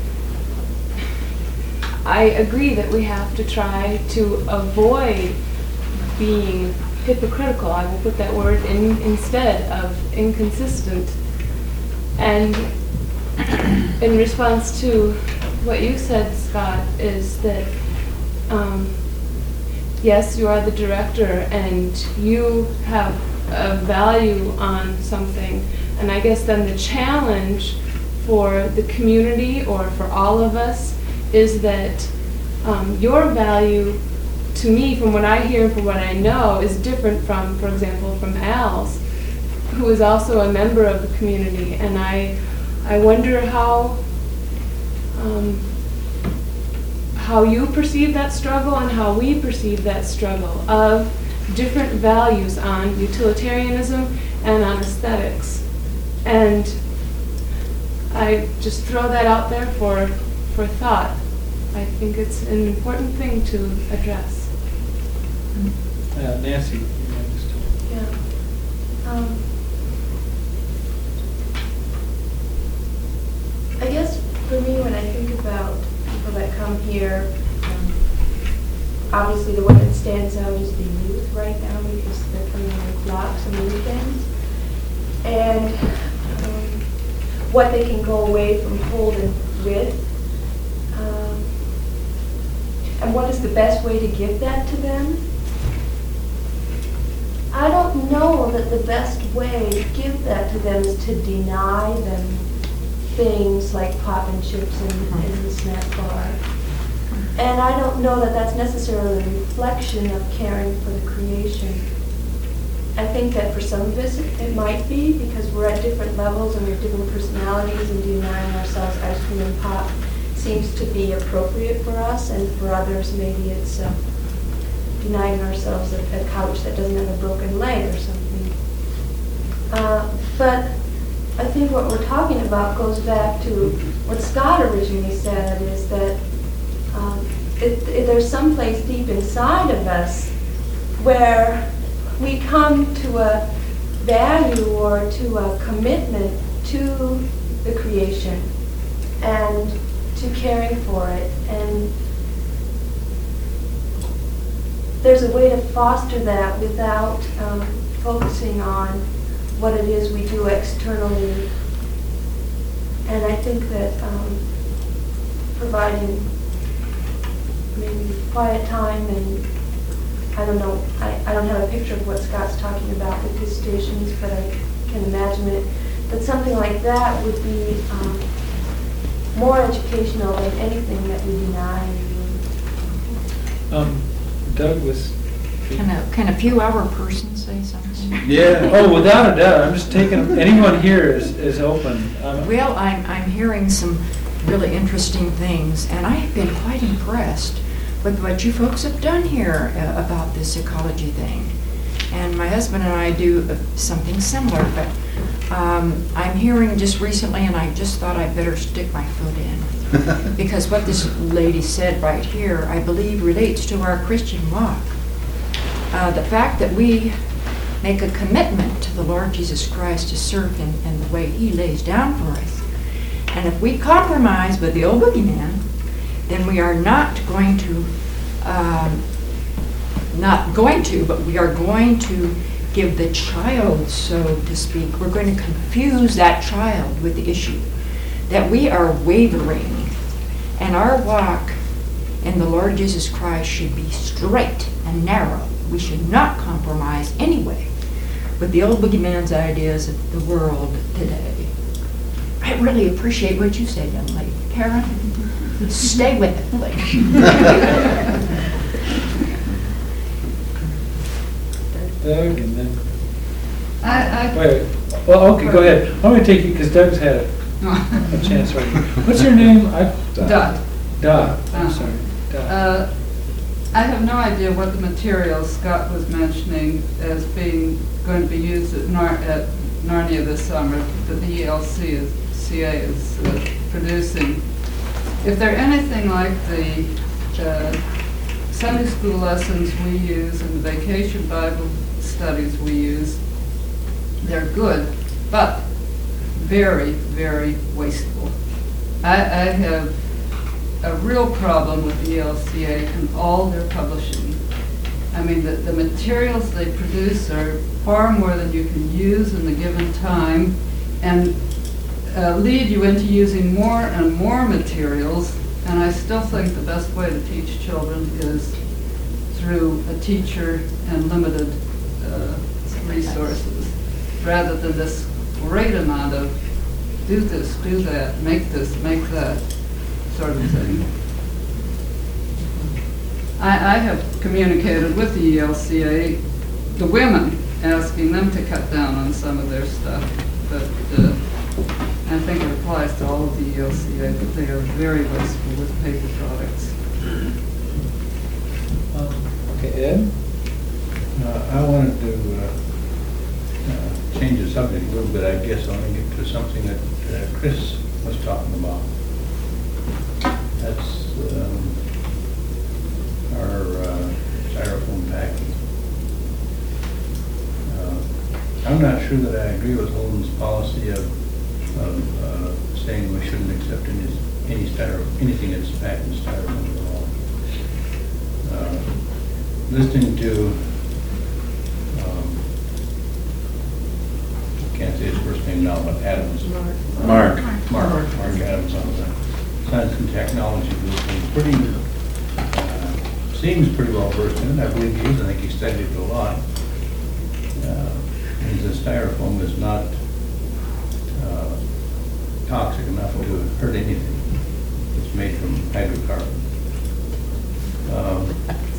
I agree that we have to try to avoid being hypocritical. I will put that word in instead of inconsistent. And in response to what you said, Scott, is that um, yes, you are the director and you have a value on something, and I guess then the challenge for the community or for all of us is that um, your value to me, from what I hear and from what I know, is different from, for example, from Al's, who is also a member of the community. And I I wonder how um, how you perceive that struggle and how we perceive that struggle of different values on utilitarianism and on aesthetics. And I just throw that out there for for thought. I think it's an important thing to address. Uh, Nancy, you might just- Yeah. Um, For me, when I think about people that come here, um, obviously the one that stands out is the youth right now because they're coming in blocks on the weekends. And um, what they can go away from Holden with. Um, and what is the best way to give that to them? I don't know that the best way to give that to them is to deny them things like pop and chips and, and the snack bar. And I don't know that that's necessarily a reflection of caring for the creation. I think that for some of us it, it might be because we're at different levels and we have different personalities, and denying ourselves ice cream and pop seems to be appropriate for us, and for others maybe it's uh, denying ourselves a, a couch that doesn't have a broken leg or something. Uh, but I think what we're talking about goes back to what Scott originally said, is that um, it, it, there's some place deep inside of us where we come to a value or to a commitment to the creation and to caring for it. And there's a way to foster that without um, focusing on what it is we do externally. And I think that um, providing maybe quiet time, and I don't know, I, I don't have a picture of what Scott's talking about with his stations, but I can imagine it. But something like that would be um, more educational than anything that we deny. Um, Doug was. Can a, can a few hour person say something? Yeah, oh, without a doubt, I'm just taking, anyone here is, is open. Um, Well, I'm, I'm hearing some really interesting things, and I have been quite impressed with what you folks have done here uh, about this ecology thing. And my husband and I do uh, something similar, but um, I'm hearing just recently, and I just thought I'd better stick my foot in. Because what this lady said right here, I believe relates to our Christian walk. Uh, the fact that we make a commitment to the Lord Jesus Christ to serve Him in the way He lays down for us. And if we compromise with the old boogeyman, then we are not going to, um, not going to, but we are going to give the child, so to speak, we're going to confuse that child with the issue. That we are wavering, and our walk in the Lord Jesus Christ should be straight and narrow. We should not compromise anyway with the old boogeyman's ideas of the world today. I really appreciate what you said, young lady. Karen, stay with it, please. Doug, and then, I, I, wait, well, okay, go ahead. I'm gonna take you, because Doug's had a a chance right here. What's your name? I Doug. Doug, I'm Uh, sorry. Doug. Uh, I have no idea what the materials Scott was mentioning as being going to be used at, Nar- at Narnia this summer that the E L C is, C A is uh, producing. If they're anything like the uh, Sunday school lessons we use and the vacation Bible studies we use, they're good, but very, very wasteful. I, I have a real problem with the E L C A and all their publishing. I mean, the, the materials they produce are far more than you can use in the given time, and uh, lead you into using more and more materials. And I still think the best way to teach children is through a teacher and limited uh, resources, rather than this great amount of do this, do that, make this, make that sort of thing. I, I have communicated with the E L C A, the women, asking them to cut down on some of their stuff, but uh, I think it applies to all of the E L C A that they are very wasteful with paper products. Um, Okay, Ed? Uh, I wanted to uh, uh, change the subject a little bit, I guess. I want to get to something that uh, Chris was talking about. That's um, our uh, styrofoam packing. Uh, I'm not sure that I agree with Holden's policy of, of uh, saying we shouldn't accept any any styro, anything that's packed in styrofoam at all. Uh, Listening to, um, can't say his first name now, but Adams. Mark. Mark, Mark Adams on the Science and Technology Group, and pretty, uh, seems pretty well versed in it. I believe he is. I think he studied it a lot. Uh, and the styrofoam is not uh, toxic enough to hurt anything. It's made from hydrocarbon. Um,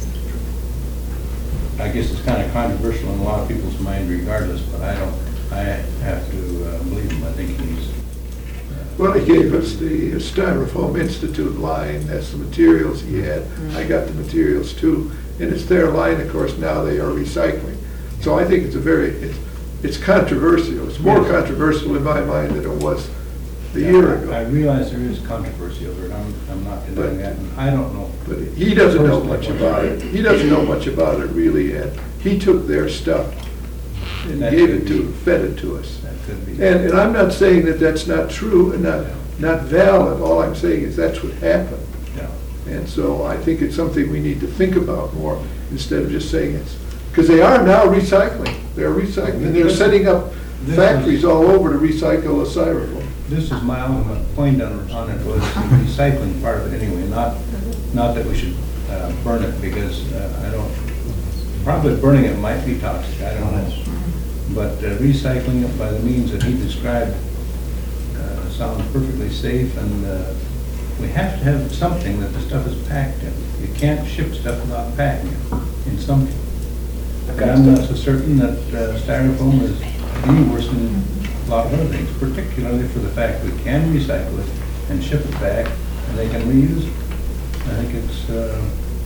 I guess it's kind of controversial in a lot of people's mind regardless, but I don't, I have to uh, believe him. I think he's Well, he gave us the Styrofoam Institute line, that's the materials he had. I got the materials too, and it's their line, of course, now they are recycling. So I think it's a very, it's, it's controversial. It's more Yes. controversial in my mind than it was a Yeah, year I- ago. I realize there is controversy over it, I'm, I'm not denying that, and I don't know. But he doesn't know personally much what's about right. it. He doesn't know much about it really, and he took their stuff and That gave could it to, be. fed it to us. That could be. And, and I'm not saying that that's not true and not, not valid. All I'm saying is that's what happened. Yeah. And so I think it's something we need to think about more instead of just saying it's, because they are now recycling. They're recycling. They're setting up This factories is- all over to recycle the styrofoam. This is my only point on, on it, was the recycling part of it anyway, not, not that we should uh, burn it, because uh, I don't, probably burning it might be toxic, I don't know. But uh, recycling it by the means that he described uh, sounds perfectly safe, and uh, we have to have something that the stuff is packed in. You can't ship stuff without packing it in something. And I'm not so certain that uh, styrofoam is any worse than a lot of other things, particularly for the fact we can recycle it and ship it back, and they can reuse it. I think it's uh,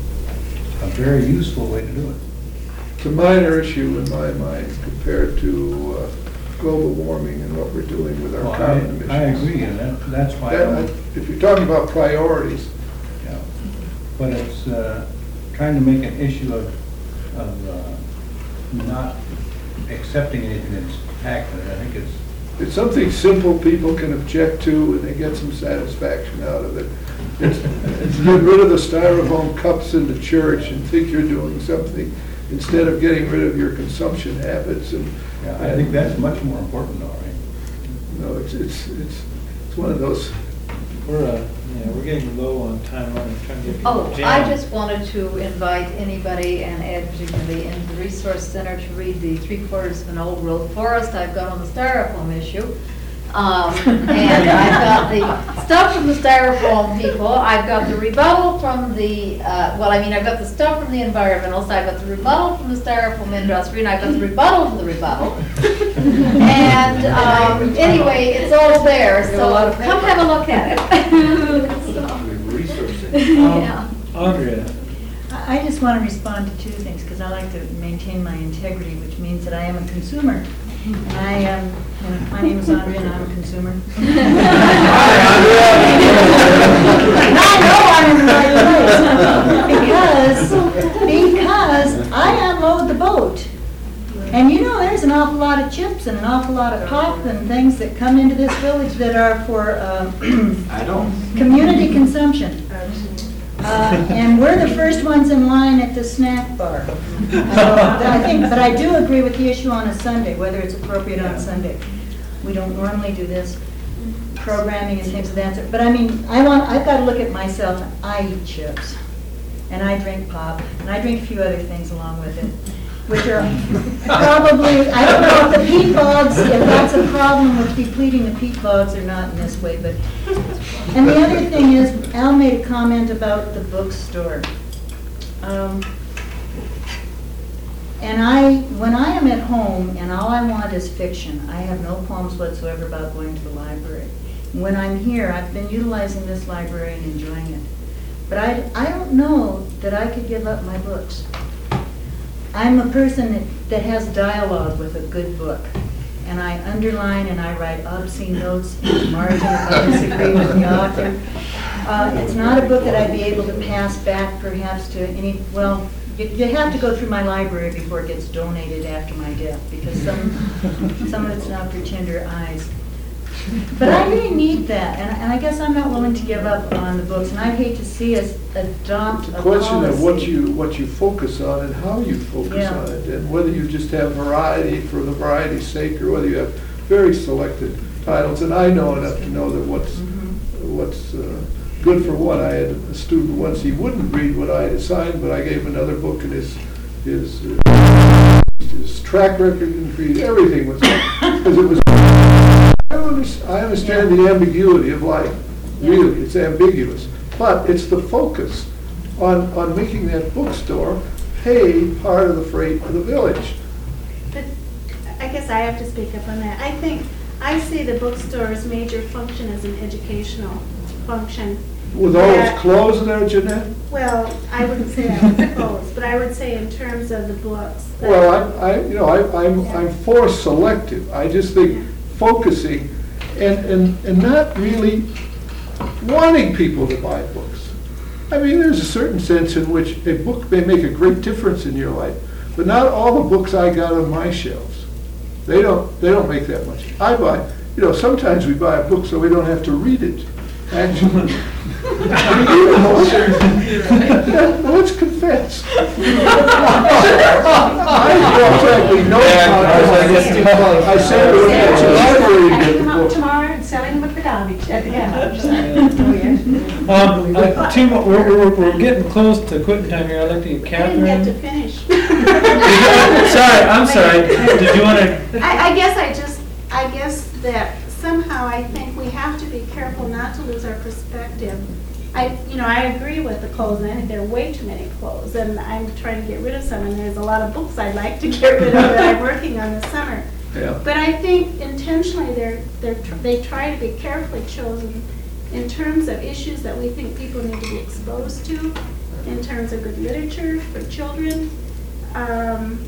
a very useful way to do it. It's a minor issue in my mind compared to uh, global warming and what we're doing with our Well, I- carbon emissions. I agree, and that, that's why, That- I'm- If you're talking about priorities, yeah. But it's uh, trying to make an issue of, of uh, not accepting anything that's packed in it. I think it's, it's something simple people can object to and they get some satisfaction out of it. It's, it's get rid of the styrofoam cups in the church and think you're doing something instead of getting rid of your consumption habits and. yeah, I think that's much more important though, right? No, it's, it's, it's, it's one of those. We're, uh, yeah, we're getting low on time, I'm trying to get people Oh, I jammed. just wanted to invite anybody, and Ed particularly, in the Resource Center to read the Three Quarters of an Old World Forest I've got on the styrofoam issue. Um, and I've got the stuff from the styrofoam people, I've got the rebuttal from the, uh, well, I mean, I've got the stuff from the environmentalists, I've got the rebuttal from the styrofoam industry, and I've got the rebuttal to the rebuttal. And, um, anyway, it's all there, so come have a look at it. Yeah. Andrea, I I just want to respond to two things, because I like to maintain my integrity, which means that I am a consumer. And I am, you know, my name is Andrea, and I'm a consumer. I know I'm in the right place, because, because I unload the boat. And you know, there's an awful lot of chips and an awful lot of pop and things that come into this village that are for um, I don't. community consumption. Uh, And we're the first ones in line at the snack bar. Uh, I think, but I do agree with the issue on a Sunday, whether it's appropriate on Sunday. We don't normally do this, programming and things of that sort. But I mean, I want, I've got to look at myself. I eat chips, and I drink pop, and I drink a few other things along with it, which are probably, I don't know if the peat bogs, if that's a problem with depleting the peat bogs or not in this way, but. And the other thing is, Al made a comment about the bookstore. Um, And I, when I am at home and all I want is fiction, I have no qualms whatsoever about going to the library. When I'm here, I've been utilizing this library and enjoying it. But I, I don't know that I could give up my books. I'm a person that, that has dialogue with a good book. And I underline and I write obscene notes in the margin if I disagree with the author. Uh, it's not a book that I'd be able to pass back perhaps to any, well, you, you have to go through my library before it gets donated after my death, because some, some of it's not for tender eyes. But I really need that, and and I guess I'm not willing to give up on the books, and I hate to see us adopt a The question of what policy. you, what you focus on and how you focus Yeah. on it, and whether you just have variety for the variety's sake, or whether you have very selected titles. And I know enough to know that what's, Mm-hmm. what's uh, good for what. I had a student once, he wouldn't read what I had assigned, but I gave him another book, and his, his, uh, his track record didn't read, everything was, because it was, I understand, I understand the ambiguity of life, really, it's ambiguous. But it's the focus on, on making that bookstore pay part of the freight of the village. But I guess I have to speak up on that. I think, I see the bookstore's major function as an educational function. With all that- those clothes there, Jeanette? Well, I wouldn't say that with clothes, but I would say in terms of the books. that- Well, I, I, you know, I, I'm, I'm for selective. I just think focusing and, and, and not really wanting people to buy books. I mean, there's a certain sense in which a book may make a great difference in your life, but not all the books I got on my shelves. They don't, they don't make that much. I buy, you know, sometimes we buy a book so we don't have to read it, actually. I mean, you know, yeah, well, let's confess. I exactly know how I said to the library to get the book. Tomorrow and selling them at the garbage, at the garbage. Um, uh, Tim, we're, we're, we're getting close to quitting time here. I'd like to get I Catherine. didn't get to finish. Sorry, I'm sorry. Did you want to? I, I guess I just, I guess that somehow I think we have to be careful not to lose our perspective. I, you know, I agree with the clothes, and I think there are way too many clothes, and I'm trying to get rid of some, and there's a lot of books I'd like to get rid of that I'm working on this summer. Yeah. But I think intentionally they're, they're, tr- they try to be carefully chosen in terms of issues that we think people need to be exposed to, in terms of good literature for children. Um,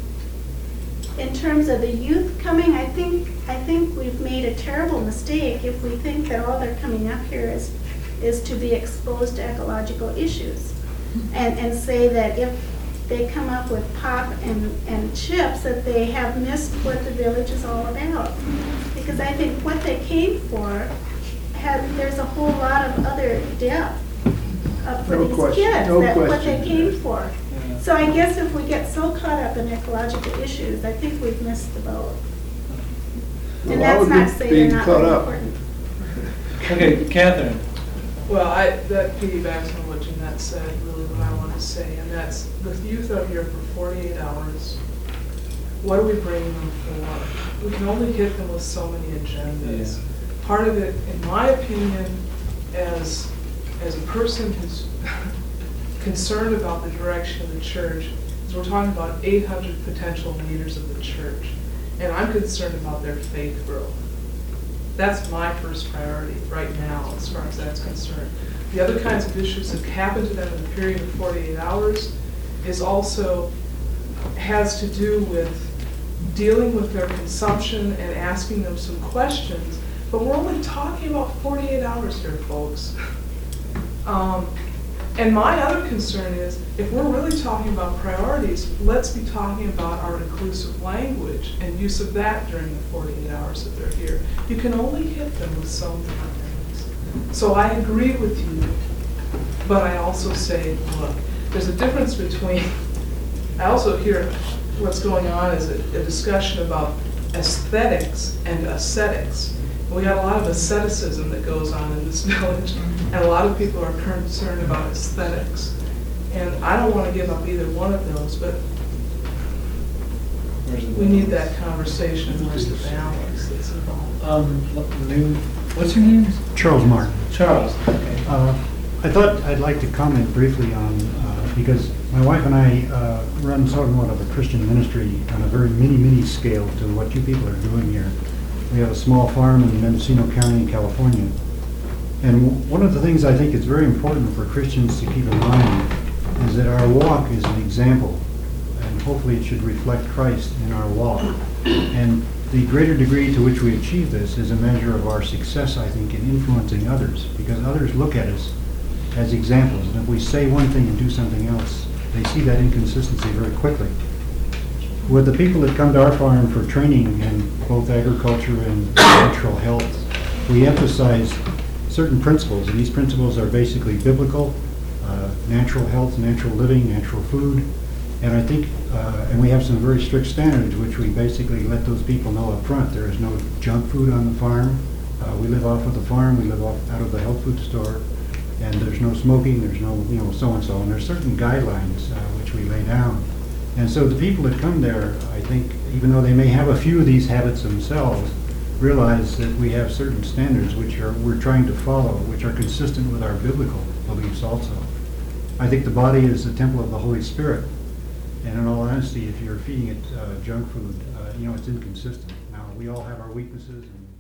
in terms of the youth coming, I think, I think we've made a terrible mistake if we think that all they're coming up here is, is to be exposed to ecological issues. And, and say that if they come up with pop and, and chips, that they have missed what the village is all about. Because I think what they came for, had, there's a whole lot of other depth uh, for No these question, kids, no that what question. they came for. So I guess if we get so caught up in ecological issues, I think we've missed the boat. Well, And I that's would not be to say being they're not caught really up. important. Okay, Catherine. Well, I, that piggybacks on what Jeanette said, really what I want to say, and that's, the youth are here for forty-eight hours. What are we bringing them for? We can only hit them with so many agendas. Part of it, in my opinion, as, as a person who's concerned about the direction of the church, is we're talking about eight hundred potential leaders of the church, and I'm concerned about their faith growth. That's my first priority right now, as far as that's concerned. The other kinds of issues that happen to them in the period of forty-eight hours is also, has to do with dealing with their consumption and asking them some questions. But we're only talking about forty-eight hours here, folks. Um, and my other concern is, if we're really talking about priorities, let's be talking about our inclusive language and use of that during the forty-eight hours that they're here. You can only hit them with so many things. So I agree with you, but I also say, look, there's a difference between, I also hear what's going on is a, a discussion about aesthetics and ascetics. We got a lot of asceticism that goes on in this village, and a lot of people are concerned about aesthetics. And I don't want to give up either one of those, but we need that conversation. Where's the balance that's involved? Um, new, what's your name? Charles Martin. Charles, okay. Uh, I thought I'd like to comment briefly on, uh, because my wife and I uh, run somewhat of a Christian ministry on a very mini, mini scale to what you people are doing here. We have a small farm in Mendocino County in California. And w- one of the things I think is very important for Christians to keep in mind is that our walk is an example, and hopefully it should reflect Christ in our walk. And the greater degree to which we achieve this is a measure of our success, I think, in influencing others, because others look at us as examples. And if we say one thing and do something else, they see that inconsistency very quickly. With the people that come to our farm for training in both agriculture and natural health we emphasize certain principles, and these principles are basically biblical, uh, natural health, natural living, natural food, and I think, uh, and we have some very strict standards which we basically let those people know up front. There is no junk food on the farm. Uh, we live off of the farm, we live off out of the health food store, and there's no smoking, there's no, you know, so-and-so, and there's certain guidelines uh, which we lay down. And so the people that come there, I think, even though they may have a few of these habits themselves, realize that we have certain standards which are we're trying to follow, which are consistent with our biblical beliefs also. I think the body is the temple of the Holy Spirit, and in all honesty, if you're feeding it uh, junk food, uh, you know, it's inconsistent. Now, we all have our weaknesses, and